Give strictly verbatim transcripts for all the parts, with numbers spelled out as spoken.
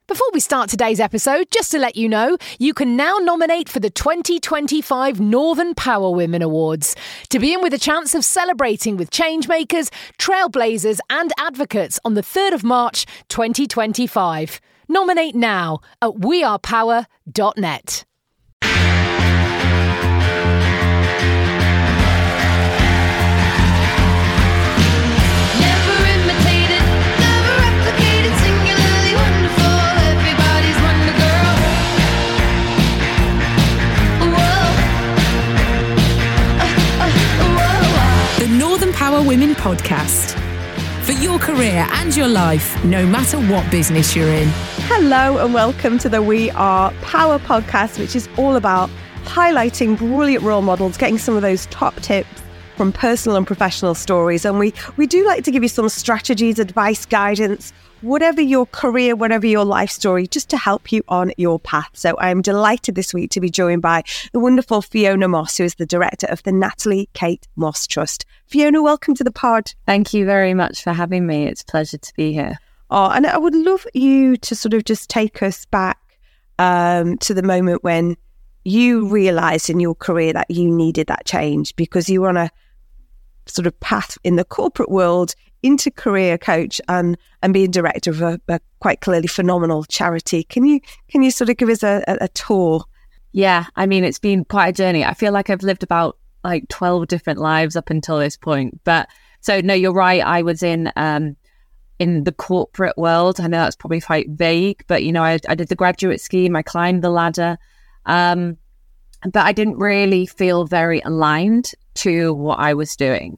Before we start today's episode, just to let you know, you can now nominate for the twenty twenty-five Northern Power Women Awards to be in with a chance of celebrating with changemakers, trailblazers and advocates on the third of March twenty twenty-five. Nominate now at we are power dot net. Northern Power Women podcast. For your career and your life, no matter what business you're in. Hello and welcome to the We Are Power podcast, which is all about highlighting brilliant role models, getting some of those top tips from personal and professional stories. And we, we do like to give you some strategies, advice, guidance, whatever your career, whatever your life story, just to help you on your path. So I'm delighted this week to be joined by the wonderful Fiona Moss, who is the director of the Natalie Kate Moss Trust. Fiona, welcome to the pod. Thank you very much for having me. It's a pleasure to be here. Oh, and I would love you to sort of just take us back um, to the moment when you realised in your career that you needed that change, because you were on a sort of path in the corporate world into career coach and and being director of a, a quite clearly phenomenal charity. Can you can you sort of give us a, a, a tour? Yeah, I mean, it's been quite a journey. I feel like I've lived about like twelve different lives up until this point. But so no, you're right. I was in um in the corporate world. I know that's probably quite vague, but you know, I, I did the graduate scheme. I climbed the ladder, um, but I didn't really feel very aligned to what I was doing.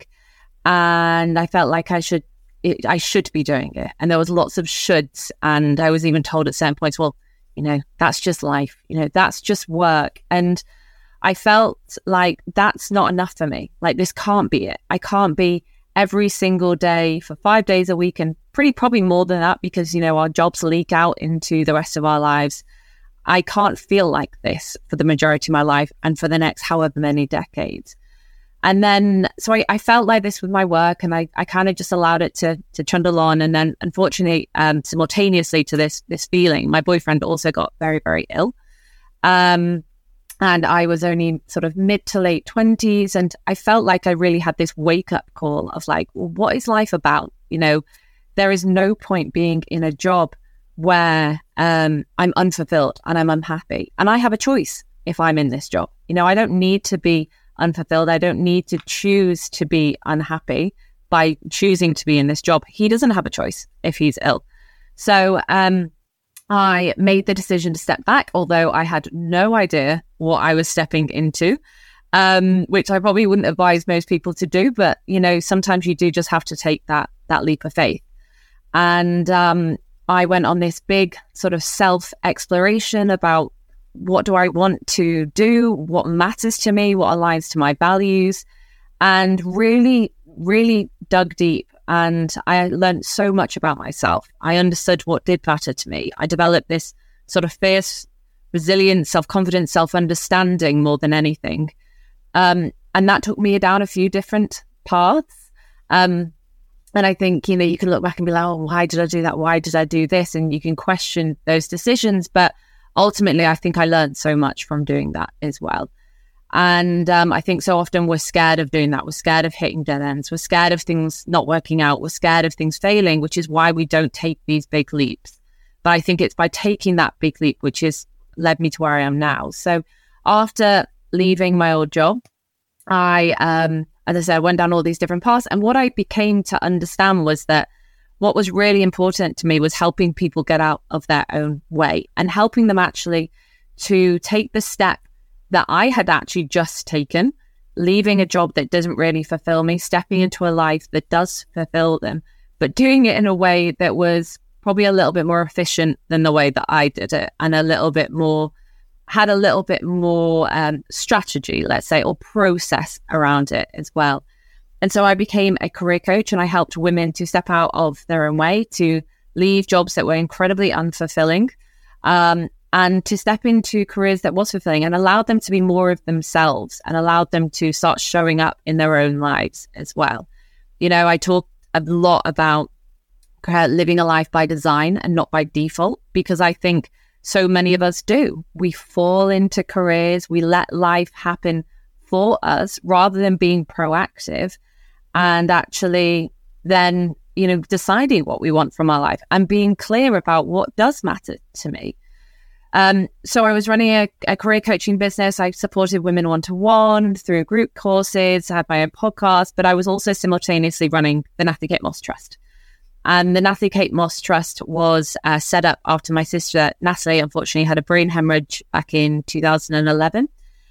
And I felt like I should, it, I should be doing it. And there was lots of shoulds. And I was even told at certain points, well, you know, that's just life. You know, that's just work. And I felt like that's not enough for me. Like, this can't be it. I can't be every single day for five days a week, and pretty probably more than that, because, you know, our jobs leak out into the rest of our lives. I can't feel like this for the majority of my life and for the next however many decades. And then, so I, I felt like this with my work, and I, I kind of just allowed it to to trundle on. And then, unfortunately, um, simultaneously to this this feeling, my boyfriend also got very, very ill. Um, and I was only sort of mid to late twenties. And I felt like I really had this wake up call of like, well, what is life about? You know, there is no point being in a job where um, I'm unfulfilled and I'm unhappy. And I have a choice if I'm in this job. You know, I don't need to be unfulfilled. I don't need to choose to be unhappy by choosing to be in this job. He doesn't have a choice if he's ill. So um, I made the decision to step back, although I had no idea what I was stepping into, um, which I probably wouldn't advise most people to do. But, you know, sometimes you do just have to take that that leap of faith. And um, I went on this big sort of self-exploration about, what do I want to do? What matters to me? What aligns to my values? And really, really dug deep. And I learned so much about myself. I understood what did matter to me. I developed this sort of fierce, resilient, self-confident, self-understanding more than anything. Um, and that took me down a few different paths. Um, and I think, you know, you can look back and be like, oh, why did I do that? Why did I do this? And you can question those decisions. But ultimately, I think I learned so much from doing that as well. And um, I think so often we're scared of doing that. We're scared of hitting dead ends. We're scared of things not working out. We're scared of things failing, which is why we don't take these big leaps. But I think it's by taking that big leap, which has led me to where I am now. So after leaving my old job, I, um, as I said, I went down all these different paths. And what I became to understand was that what was really important to me was helping people get out of their own way and helping them actually to take the step that I had actually just taken, leaving a job that doesn't really fulfill me, stepping into a life that does fulfill them, but doing it in a way that was probably a little bit more efficient than the way that I did it, and a little bit more, had a little bit more um, strategy, let's say, or process around it as well. And so I became a career coach, and I helped women to step out of their own way, to leave jobs that were incredibly unfulfilling, um, and to step into careers that was fulfilling, and allowed them to be more of themselves, and allowed them to start showing up in their own lives as well. You know, I talk a lot about uh, living a life by design and not by default, because I think so many of us do. We fall into careers, we let life happen for us rather than being proactive and actually then, you know, deciding what we want from our life and being clear about what does matter to me. Um, so I was running a, a career coaching business. I supported women one-to-one through group courses. I had my own podcast, but I was also simultaneously running the Natalie Kate Moss Trust. And the Natalie Kate Moss Trust was uh, set up after my sister, Natalie, unfortunately had a brain hemorrhage back in two thousand eleven.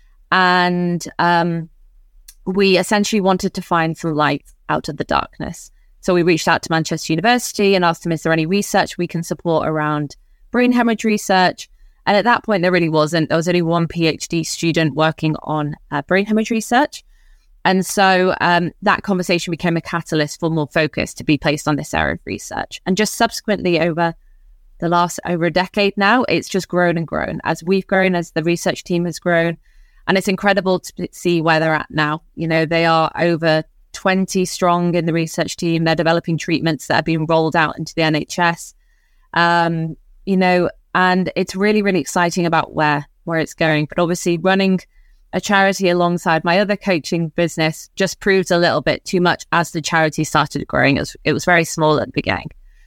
And um, we essentially wanted to find some light out of the darkness. So we reached out to Manchester University and asked them, is there any research we can support around brain hemorrhage research? And at that point, there really wasn't. There was only one PhD student working on uh, brain hemorrhage research. And so um, that conversation became a catalyst for more focus to be placed on this area of research. And just subsequently over the last, over a decade now, it's just grown and grown as we've grown, as the research team has grown. And it's incredible to see where they're at now. You know, they are over twenty strong in the research team. They're developing treatments that are being rolled out into the N H S. Um, you know, and it's really, really exciting about where, where it's going. But obviously running a charity alongside my other coaching business just proved a little bit too much as the charity started growing. It was, it was very small at the beginning.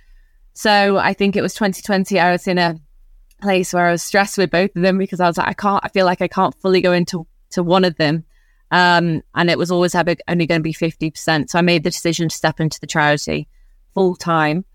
So I think it was twenty twenty, I was in a place where I was stressed with both of them because I was like, I can't, I feel like I can't fully go into to one of them. Um, and it was always only going to be fifty percent. So I made the decision to step into the charity full time,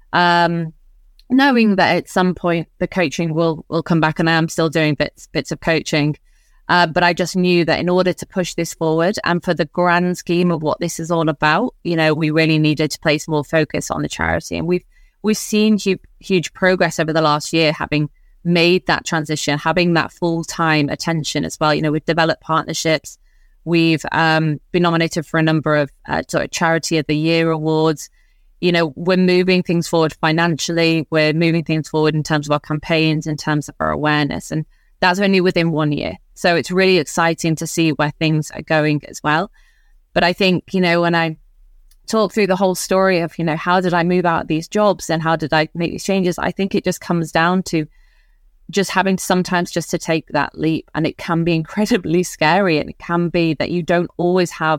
um, knowing that at some point the coaching will, will come back, and I am still doing bits, bits of coaching. Uh, but I just knew that in order to push this forward and for the grand scheme of what this is all about, you know, we really needed to place more focus on the charity. And we've, we've seen huge, huge progress over the last year, having made that transition, having that full-time attention as well. You know, we've developed partnerships. We've um, been nominated for a number of uh, sort of Charity of the Year awards. You know, we're moving things forward financially. We're moving things forward in terms of our campaigns, in terms of our awareness. And that's only within one year. So it's really exciting to see where things are going as well. But I think, you know, when I talk through the whole story of, you know, how did I move out of these jobs and how did I make these changes? I think it just comes down to just having sometimes just to take that leap. And it can be incredibly scary. And it can be that you don't always have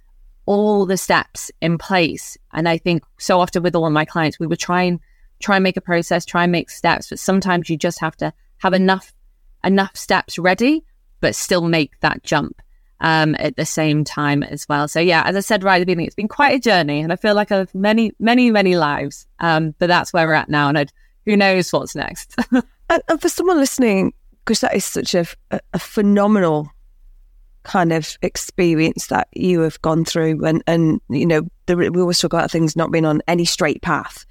all the steps in place. And I think so often with all of my clients, we would try and try and make a process, try and make steps. But sometimes you just have to have enough enough steps ready, but still make that jump um, at the same time as well. So yeah, as I said right at the beginning, it's been quite a journey, and I feel like I've many, many, many lives. Um, but that's where we're at now, and I'd, who knows what's next. and, and for someone listening, because that is such a, a, a phenomenal kind of experience that you have gone through, and and you know, the, we always talk about things not being on any straight path.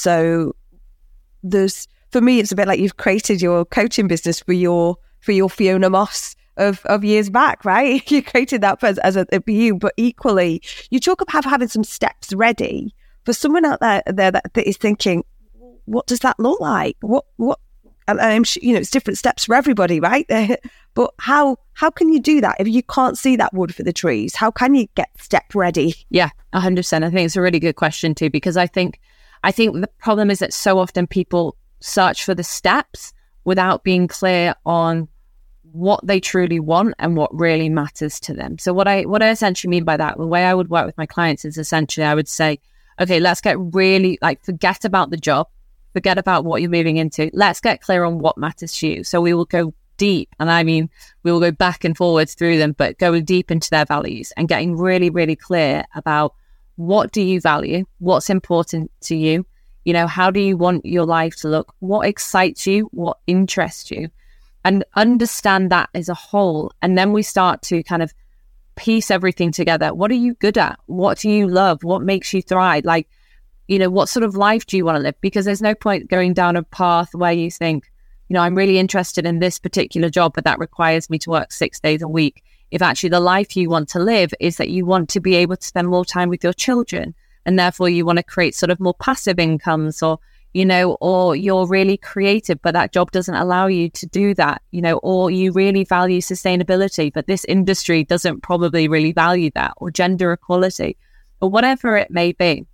So there's, for me, it's a bit like you've created your coaching business for your for your Fiona Moss of, of years back, right? You created that as, as a, a you, but equally, you talk about having some steps ready for someone out there, there that, that is thinking, what does that look like? What what? And I'm sure, you know, it's different steps for everybody, right? But how how can you do that if you can't see that wood for the trees? How can you get step ready? Yeah, one hundred percent. I think it's a really good question too, because I think I think the problem is that so often people search for the steps without being clear on what they truly want and what really matters to them. So what I what I essentially mean by that, the way I would work with my clients is essentially I would say, okay, let's get really, like, forget about the job, forget about what you're moving into. Let's get clear on what matters to you. So we will go deep, and I mean, we will go back and forwards through them, but going deep into their values and getting really, really clear about what do you value, what's important to you, you know, how do you want your life to look, what excites you, what interests you, and understand that as a whole. And then we start to kind of piece everything together. What are you good at? What do you love? What makes you thrive? Like, you know, what sort of life do you want to live? Because there's no point going down a path where you think, you know, I'm really interested in this particular job, but that requires me to work six days a week. If actually the life you want to live is that you want to be able to spend more time with your children, and therefore you want to create sort of more passive incomes, or, you know, or you're really creative, but that job doesn't allow you to do that, you know, or you really value sustainability, but this industry doesn't probably really value that, or gender equality, or whatever it may be.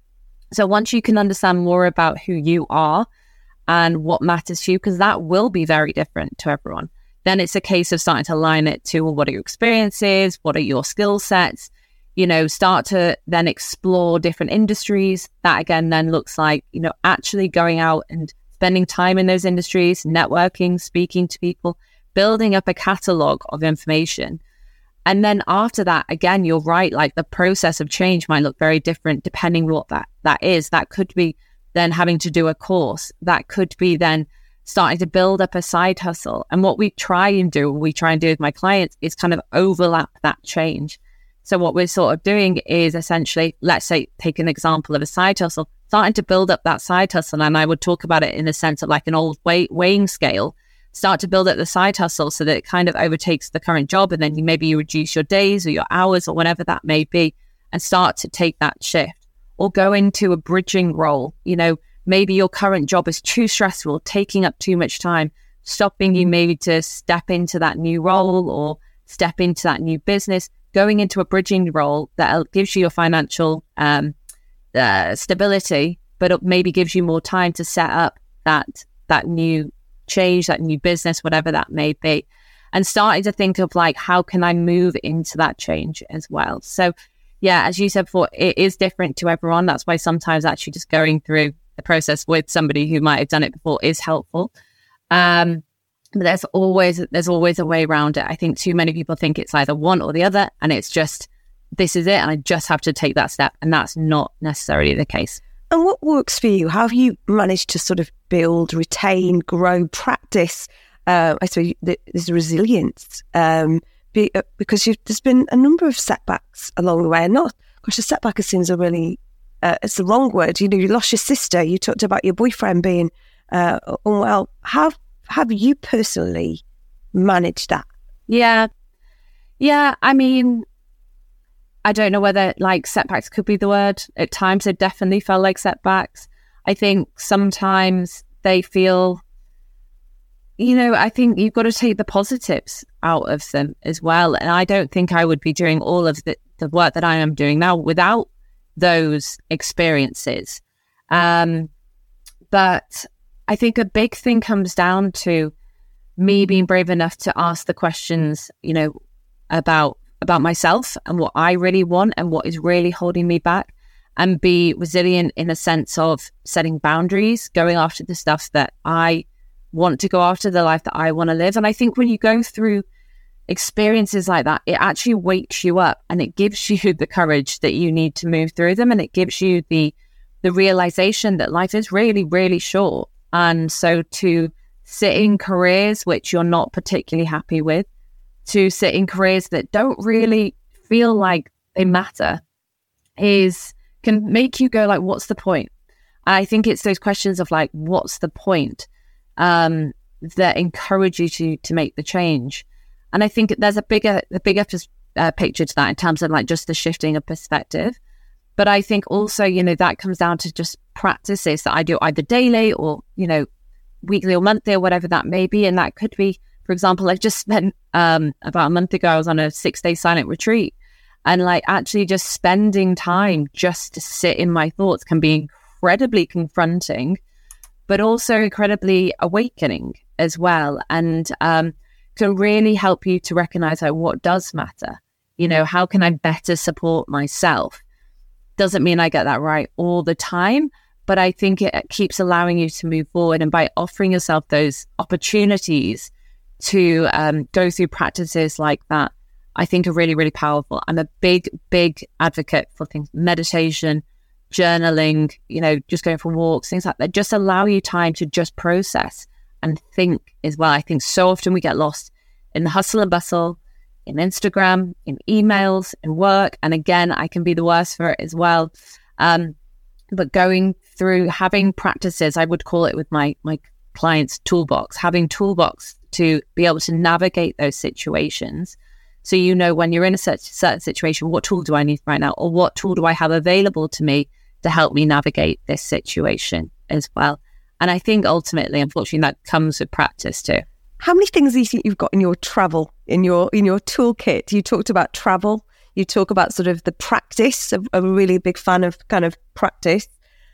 So once you can understand more about who you are and what matters to you, because that will be very different to everyone, then it's a case of starting to align it to, well, what are your experiences? What are your skill sets? You know, start to then explore different industries. That again then looks like, you know, actually going out and spending time in those industries, networking, speaking to people, building up a catalog of information. And then after that, again, you're right, like the process of change might look very different depending what that, that is. That could be then having to do a course. That could be then starting to build up a side hustle. And what we try and do, we try and do with my clients is kind of overlap that change. So what we're sort of doing is essentially, let's say, take an example of a side hustle, starting to build up that side hustle. And I would talk about it in the sense of like an old weigh- weighing scale. Start to build up the side hustle so that it kind of overtakes the current job. And then you, maybe you reduce your days or your hours or whatever that may be, and start to take that shift or go into a bridging role. You know, maybe your current job is too stressful, taking up too much time, stopping you maybe to step into that new role or step into that new business, going into a bridging role that gives you your financial um, uh, stability, but it maybe gives you more time to set up that that new change, that new business, whatever that may be, and starting to think of like, how can I move into that change as well? So yeah, as you said before, it is different to everyone. That's why sometimes actually just going through the process with somebody who might have done it before is helpful. Um, but there's always, there's always a way around it. I think too many people think it's either one or the other, and it's just, this is it, and I just have to take that step. And that's not necessarily the case. And what works for you? How have you managed to sort of build, retain, grow, practice, uh, I suppose, this resilience? Um, be, uh, because you've, there's been a number of setbacks along the way. And not, gosh, a setback seems a really, uh, it's the wrong word. You know, you lost your sister. You talked about your boyfriend being uh, unwell. How have you personally managed that? Yeah. Yeah, I mean, I don't know whether like setbacks could be the word. At times they definitely felt like setbacks. I think sometimes they feel, you know, I think you've got to take the positives out of them as well. And I don't think I would be doing all of the, the work that I am doing now without those experiences. Um, but I think a big thing comes down to me being brave enough to ask the questions, you know, about about myself and what I really want and what is really holding me back, and be resilient in a sense of setting boundaries, going after the stuff that I want to go after, the life that I want to live. And I think when you go through experiences like that, it actually wakes you up and it gives you the courage that you need to move through them. And it gives you the, the realization that life is really, really short. And so to sit in careers which you're not particularly happy with, to sit in careers that don't really feel like they matter, is can make you go like, what's the point? I think it's those questions of like, what's the point, um, that encourage you to to make the change. And I think there's a bigger, the bigger uh, picture to that in terms of like just the shifting of perspective. But I think also, you know, that comes down to just practices that I do either daily or, you know, weekly or monthly or whatever that may be. And that could be, for example, I just spent um, about a month ago, I was on a six day silent retreat, and like actually just spending time just to sit in my thoughts can be incredibly confronting, but also incredibly awakening as well. And um, can really help you to recognize like what does matter. You know, how can I better support myself? Doesn't mean I get that right all the time, but I think it keeps allowing you to move forward. And by offering yourself those opportunities to um, go through practices like that, I think are really, really powerful. I'm a big, big advocate for things, meditation, journaling, you know, just going for walks, things like that, just allow you time to just process and think as well. I think so often we get lost in the hustle and bustle, in Instagram, in emails, in work. And again, I can be the worst for it as well. Um, but going through having practices, I would call it with my, my clients toolbox, having toolbox to be able to navigate those situations. So, you know, when you're in a certain situation, what tool do I need right now? Or what tool do I have available to me to help me navigate this situation as well? And I think ultimately, unfortunately, that comes with practice too. How many things do you think you've got in your travel, in your in your toolkit? You talked about travel. You talk about sort of the practice. I'm a really big fan of kind of practice.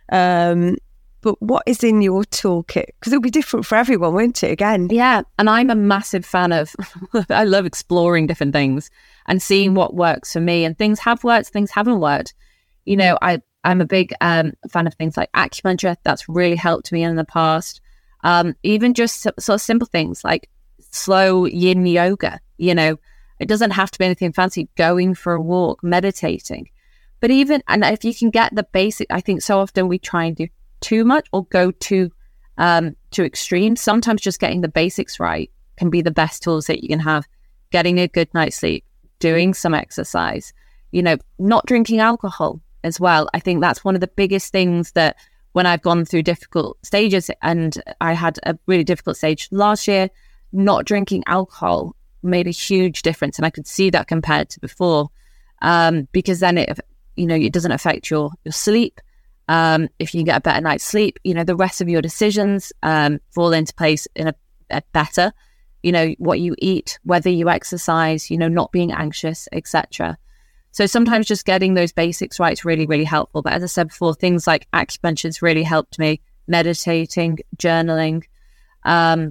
Um, but what is in your toolkit? Because it'll be different for everyone, won't it? Again, yeah. And I'm a massive fan of. I love exploring different things and seeing what works for me. And things have worked, things haven't worked. You know, I I'm a big um, fan of things like acupuncture. That's really helped me in the past. Um, even just so, sort of simple things like slow yin yoga. You know, it doesn't have to be anything fancy. Going for a walk, meditating. But even, and if you can get the basic, I think so often we try and do too much or go too um, to extremes. Sometimes just getting the basics right can be the best tools that you can have. Getting a good night's sleep, doing some exercise, you know, not drinking alcohol as well. I think that's one of the biggest things that when I've gone through difficult stages, and I had a really difficult stage last year, not drinking alcohol made a huge difference. And I could see that compared to before, um, because then it, you know, it doesn't affect your, your sleep. Um, if you get a better night's sleep, you know, the rest of your decisions um, fall into place in a, a better, you know, what you eat, whether you exercise, you know, not being anxious, et cetera. So sometimes just getting those basics right is really, really helpful. But as I said before, things like acupuncture has really helped me, meditating, journaling, um,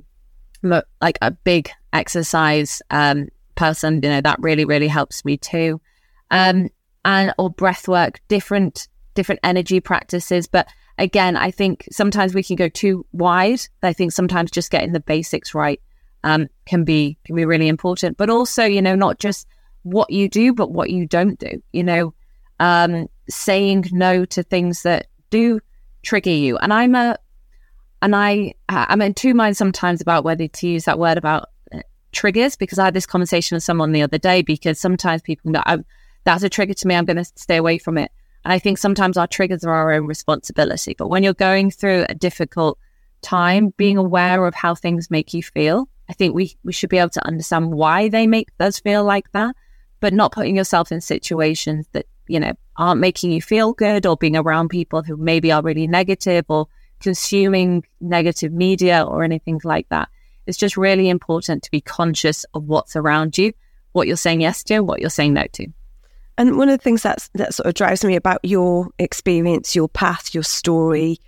like a big exercise um, person, you know, that really, really helps me too. Um, and or breath work, different different energy practices. But again, I think sometimes we can go too wide. I think sometimes just getting the basics right um, can be can be really important. But also, you know, not just what you do, but what you don't do. You know, um, saying no to things that do trigger you. And I'm a and I I'm in two minds sometimes about whether to use that word about uh, triggers, because I had this conversation with someone the other day, because sometimes people go, I'm, that's a trigger to me, I'm going to stay away from it. And I think sometimes our triggers are our own responsibility. But when you're going through a difficult time, being aware of how things make you feel, I think we, we should be able to understand why they make us feel like that, but not putting yourself in situations that, you know, aren't making you feel good, or being around people who maybe are really negative, or consuming negative media or anything like that. It's just really important to be conscious of what's around you, what you're saying yes to, what you're saying no to. And one of the things that's, that sort of drives me about your experience, your path, your story,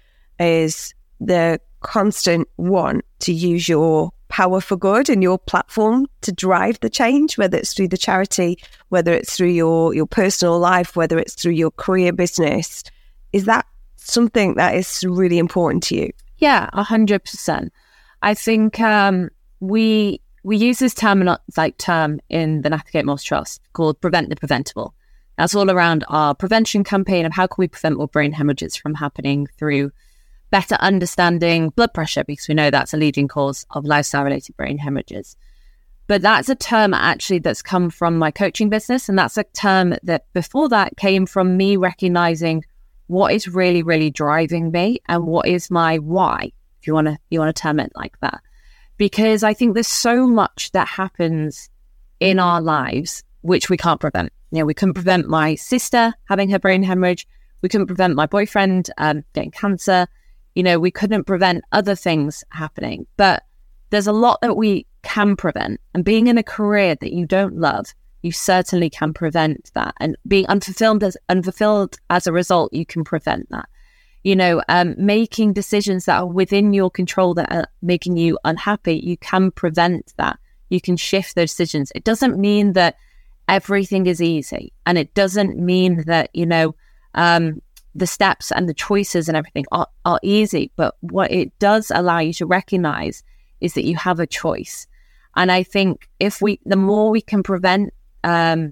is the constant want to use your power for good and your platform to drive the change, whether it's through the charity, whether it's through your, your personal life, whether it's through your career business. Is that something that is really important to you? Yeah, a hundred percent. I think um, we we use this term like term in the Natalie Kate Moss Trust called prevent the preventable. That's all around our prevention campaign of how can we prevent more brain hemorrhages from happening through better understanding blood pressure, because we know that's a leading cause of lifestyle-related brain hemorrhages. But that's a term actually that's come from my coaching business, and that's a term that before that came from me recognizing what is really, really driving me and what is my why, if you want to you want to term it like that. Because I think there's so much that happens in our lives which we can't prevent. You know, we couldn't prevent my sister having her brain hemorrhage. We couldn't prevent my boyfriend um, getting cancer. You know, we couldn't prevent other things happening. But there's a lot that we can prevent. And being in a career that you don't love, you certainly can prevent that. And being unfulfilled as unfulfilled as a result, you can prevent that. You know, um, making decisions that are within your control that are making you unhappy, you can prevent that. You can shift those decisions. It doesn't mean that everything is easy. And it doesn't mean that, you know, um, the steps and the choices and everything are, are easy. But what it does allow you to recognize is that you have a choice. And I think if we, the more we can prevent um,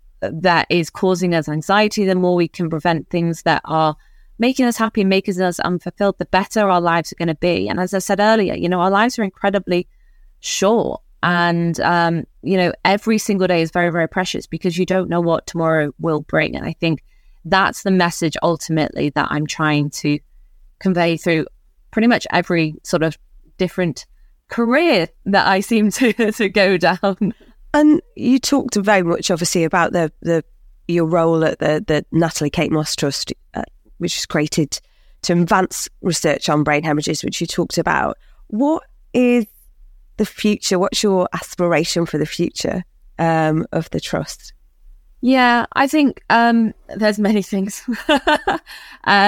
that is causing us anxiety, the more we can prevent things that are making us happy, making us unfulfilled, the better our lives are going to be. And as I said earlier, you know, our lives are incredibly short. And, um, you know, every single day is very, very precious because you don't know what tomorrow will bring. And I think that's the message ultimately that I'm trying to convey through pretty much every sort of different career that I seem to, to go down. And you talked very much, obviously, about the, the your role at the, the Natalie Kate Moss Trust, uh, which is created to advance research on brain hemorrhages, which you talked about. What is the future? What's your aspiration for the future um, of the Trust? Yeah, I think um, there's many things. um,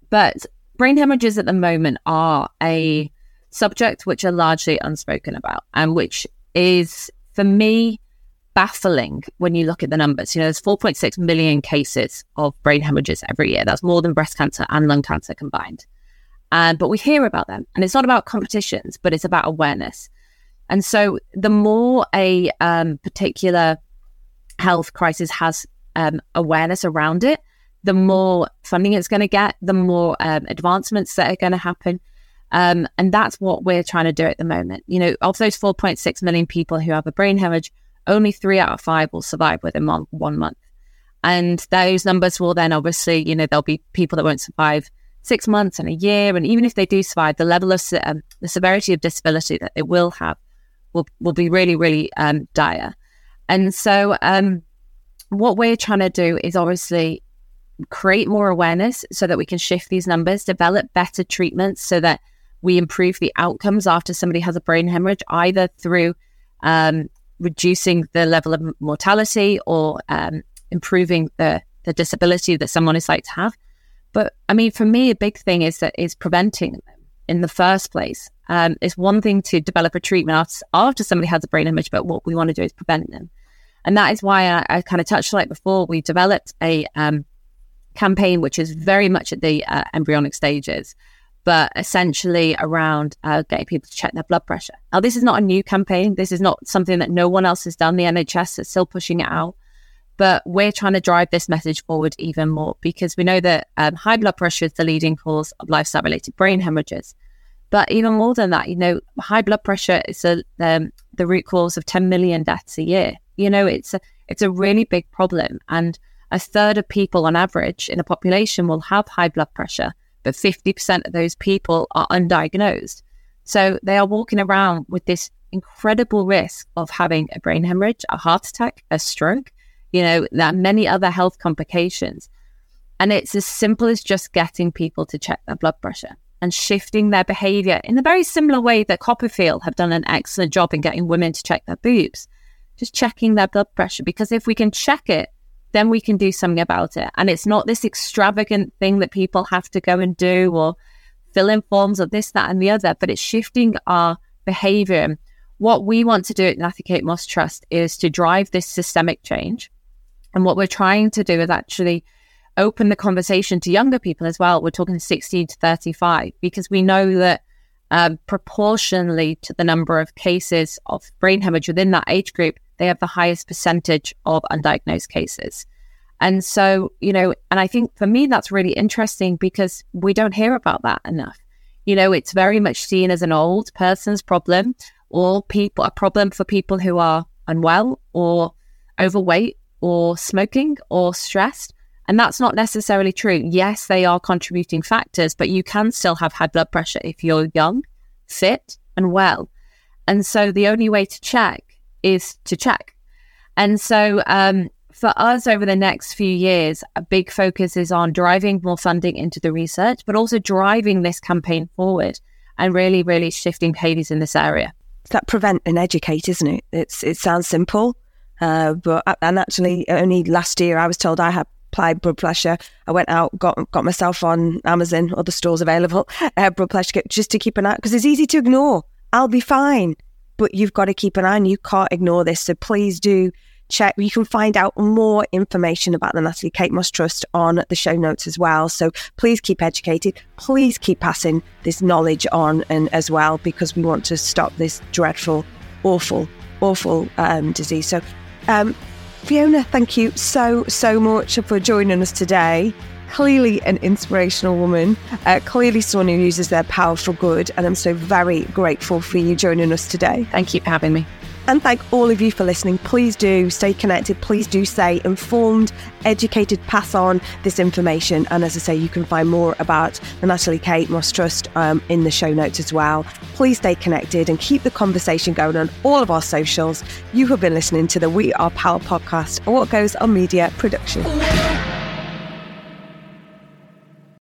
But brain hemorrhages at the moment are a subject which are largely unspoken about, and which is, for me, baffling when you look at the numbers. You know, there's four point six million cases of brain hemorrhages every year. That's more than breast cancer and lung cancer combined. And but we hear about them, and it's not about competitions, but it's about awareness. And so the more a um, particular health crisis has um, awareness around it, the more funding it's going to get, the more um, advancements that are going to happen. Um, and that's what we're trying to do at the moment. You know, of those four point six million people who have a brain hemorrhage, only three out of five will survive within one, one month. And those numbers will then obviously, you know, there'll be people that won't survive six months and a year. And even if they do survive, the level of um, the severity of disability that they will have will, will be really, really um, dire. And so um, what we're trying to do is obviously create more awareness so that we can shift these numbers, develop better treatments so that we improve the outcomes after somebody has a brain hemorrhage, either through um, reducing the level of mortality or um, improving the, the disability that someone is like to have. But I mean, for me, a big thing is that is preventing them in the first place. Um, it's one thing to develop a treatment after, after somebody has a brain hemorrhage, but what we want to do is prevent them. And that is why I, I kind of touched on it before. We developed a um, campaign which is very much at the uh, embryonic stages, but essentially around uh, getting people to check their blood pressure. Now, this is not a new campaign. This is not something that no one else has done. The N H S is still pushing it out. But we're trying to drive this message forward even more because we know that um, high blood pressure is the leading cause of lifestyle-related brain hemorrhages. But even more than that, you know, high blood pressure is a, um, the root cause of ten million deaths a year. You know, it's a, it's a really big problem. And a third of people on average in a population will have high blood pressure, but fifty percent of those people are undiagnosed. So they are walking around with this incredible risk of having a brain hemorrhage, a heart attack, a stroke. You know, there are many other health complications. And it's as simple as just getting people to check their blood pressure and shifting their behavior in a very similar way that Copperfield have done an excellent job in getting women to check their boobs, just checking their blood pressure. Because if we can check it, then we can do something about it. And it's not this extravagant thing that people have to go and do or fill in forms of this, that, and the other, but it's shifting our behavior. What we want to do at Natty Kate Moss Trust is to drive this systemic change. And what we're trying to do is actually open the conversation to younger people as well. We're talking sixteen to thirty-five, because we know that um, proportionally to the number of cases of brain hemorrhage within that age group, they have the highest percentage of undiagnosed cases. And so, you know, and I think for me, that's really interesting because we don't hear about that enough. You know, it's very much seen as an old person's problem or people a problem for people who are unwell or overweight or smoking or stressed. And that's not necessarily true. Yes, they are contributing factors, but you can still have high blood pressure if you're young, fit, and well. And so the only way to check is to check. And so um, for us over the next few years, a big focus is on driving more funding into the research, but also driving this campaign forward and really, really shifting behaviors in this area. It's that prevent and educate, isn't it? It's It sounds simple, uh, but and actually only last year I was told I had high blood pressure. I went out, got got myself on Amazon, other stores available, uh, blood pressure just to keep an eye, because it's easy to ignore. I'll be fine. But you've got to keep an eye and you can't ignore this. So please do check. You can find out more information about the Natty Kate Moss Trust on the show notes as well. So please keep educated. Please keep passing this knowledge on and as well, because we want to stop this dreadful, awful, awful um, disease. So um, Fiona, thank you so, so much for joining us today. Clearly an inspirational woman, uh, clearly someone who uses their power for good. And I'm so very grateful for you joining us today. Thank you for having me. And thank all of you for listening. Please do stay connected. Please do stay informed, educated, pass on this information. And as I say, you can find more about the Natty Kate Moss Trust um, in the show notes as well. Please stay connected and keep the conversation going on all of our socials. You have been listening to the We Are Power podcast, and What Goes On Media production.